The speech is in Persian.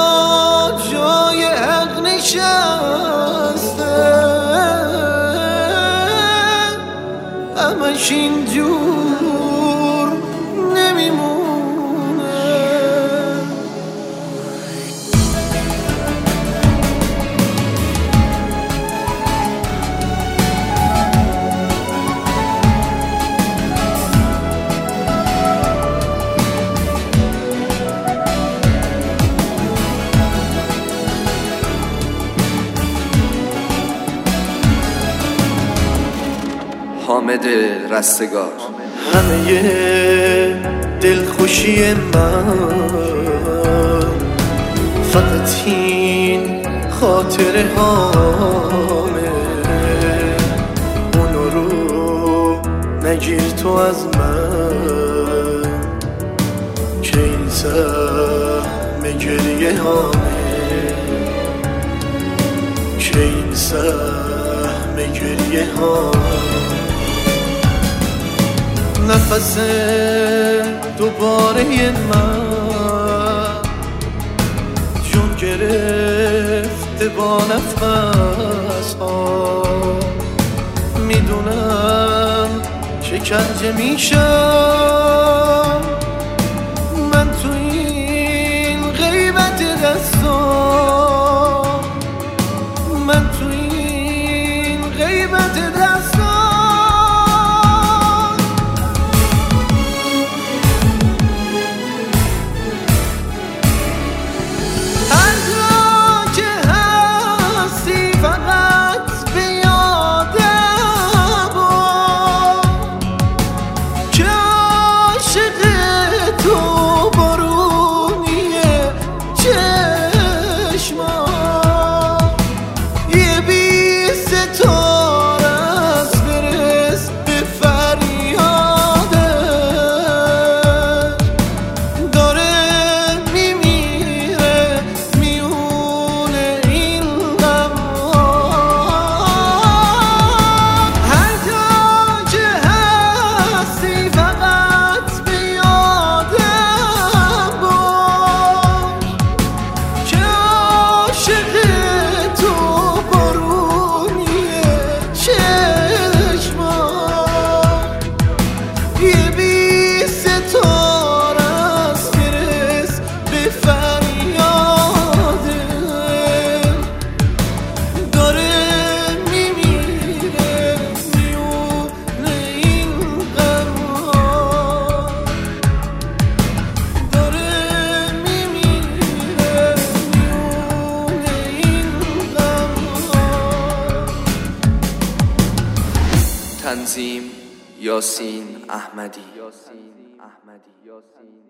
جا جای حق نشسته، همش اینجور نمیمونه. حامد رستگار. همه دلخوشی من فقط این خاطره هامه، اونو رو نگیر تو از من که این سهم گریه هامه، که این سهم گریه هامه. نفس دوباره من جون گرفته با نفس ها، میدونم شکنجه میشم من تو این غیبت دستان، من تو این غیبت دستان. تنظیم یاسین احمدی.